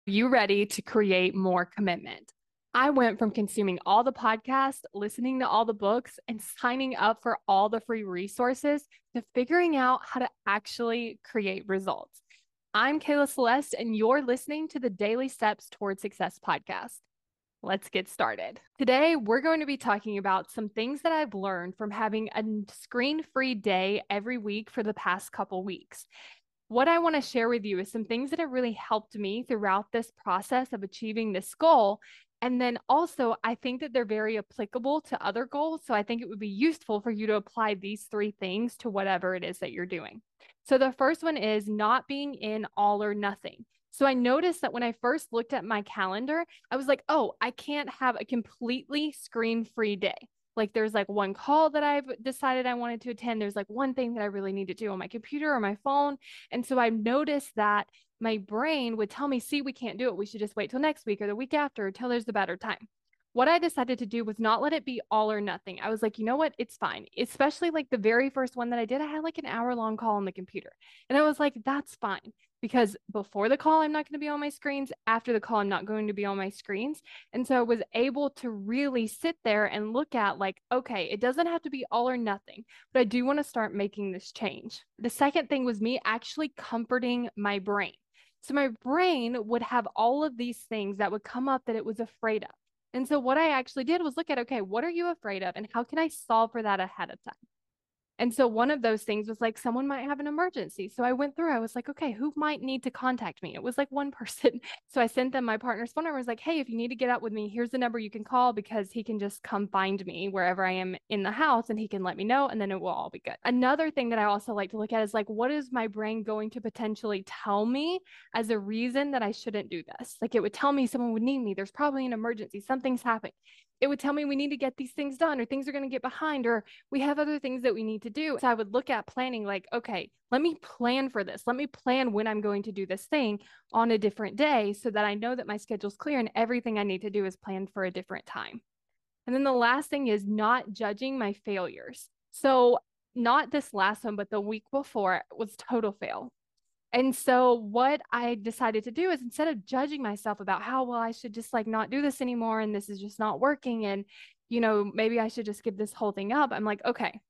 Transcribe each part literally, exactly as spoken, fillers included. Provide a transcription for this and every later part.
You ready to create more commitment? I went from consuming all the podcasts, listening to all the books, and signing up for all the free resources to figuring out how to actually create results. I'm Kayla Celeste, and you're listening to the Daily Steps Toward Success podcast. Let's get started. Today, we're going to be talking about some things that I've learned from having a screen free day every week for the past couple weeks. What I want to share with you is some things that have really helped me throughout this process of achieving this goal. And then also, I think that they're very applicable to other goals. So I think it would be useful for you to apply these three things to whatever it is that you're doing. So the first one is not being in all or nothing. So I noticed that when I first looked at my calendar, I was like, oh, I can't have a completely screen-free day. Like there's like one call that I've decided I wanted to attend. There's like one thing that I really need to do on my computer or my phone. And so I noticed that my brain would tell me, see, we can't do it. We should just wait till next week or the week after until there's a better time. What I decided to do was not let it be all or nothing. I was like, you know what? It's fine. Especially like the very first one that I did, I had like an hour long call on the computer. And I was like, that's fine. Because before the call, I'm not going to be on my screens. After the call, I'm not going to be on my screens. And so I was able to really sit there and look at like, okay, it doesn't have to be all or nothing, but I do want to start making this change. The second thing was me actually comforting my brain. So my brain would have all of these things that would come up that it was afraid of. And so what I actually did was look at, okay, what are you afraid of? And how can I solve for that ahead of time? And so one of those things was like someone might have an emergency. So I went through, I was like, okay, who might need to contact me? It was like one person. So I sent them my partner's phone number. I was like, hey, if you need to get out with me, here's the number you can call because he can just come find me wherever I am in the house and he can let me know and then it will all be good. Another thing that I also like to look at is like, what is my brain going to potentially tell me as a reason that I shouldn't do this? Like it would tell me someone would need me. There's probably an emergency. Something's happening. It would tell me we need to get these things done or things are going to get behind or we have other things that we need to do. So I would look at planning like, okay, let me plan for this. Let me plan when I'm going to do this thing on a different day so that I know that my schedule's clear and everything I need to do is planned for a different time. And then the last thing is not judging my failures. So not this last one, but the week before was total fail. And so what I decided to do is instead of judging myself about how, well, I should just like not do this anymore and this is just not working and, you know, maybe I should just give this whole thing up. I'm like, okay,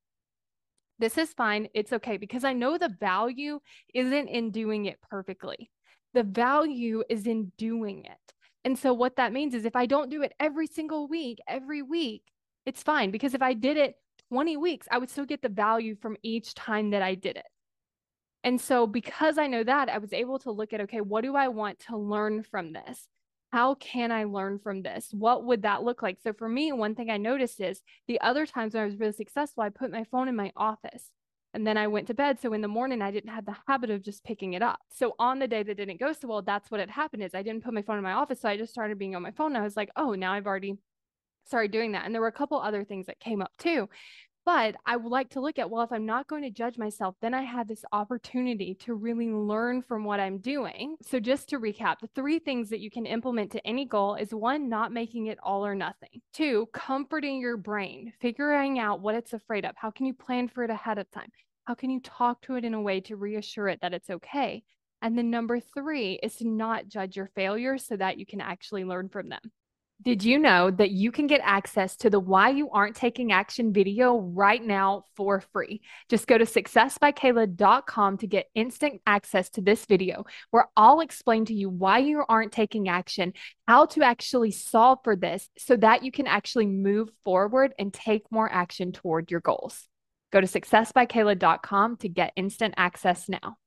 this is fine. It's okay because I know the value isn't in doing it perfectly. The value is in doing it. And so what that means is if I don't do it every single week, every week, it's fine because if I did it twenty weeks, I would still get the value from each time that I did it. And so because I know that, I was able to look at, okay, what do I want to learn from this? How can I learn from this? What would that look like? So for me, one thing I noticed is the other times when I was really successful, I put my phone in my office and then I went to bed. So in the morning, I didn't have the habit of just picking it up. So on the day that didn't go so well, that's what had happened is I didn't put my phone in my office. So I just started being on my phone. And I was like, oh, now I've already started doing that. And there were a couple other things that came up too. But I would like to look at, well, if I'm not going to judge myself, then I have this opportunity to really learn from what I'm doing. So just to recap, the three things that you can implement to any goal is one, not making it all or nothing. Two, comforting your brain, figuring out what it's afraid of. How can you plan for it ahead of time? How can you talk to it in a way to reassure it that it's okay? And then number three is to not judge your failures so that you can actually learn from them. Did you know that you can get access to the Why You Aren't Taking Action video right now for free? Just go to success by kayla dot com to get instant access to this video where I'll explain to you why you aren't taking action, how to actually solve for this so that you can actually move forward and take more action toward your goals. Go to success by kayla dot com to get instant access now.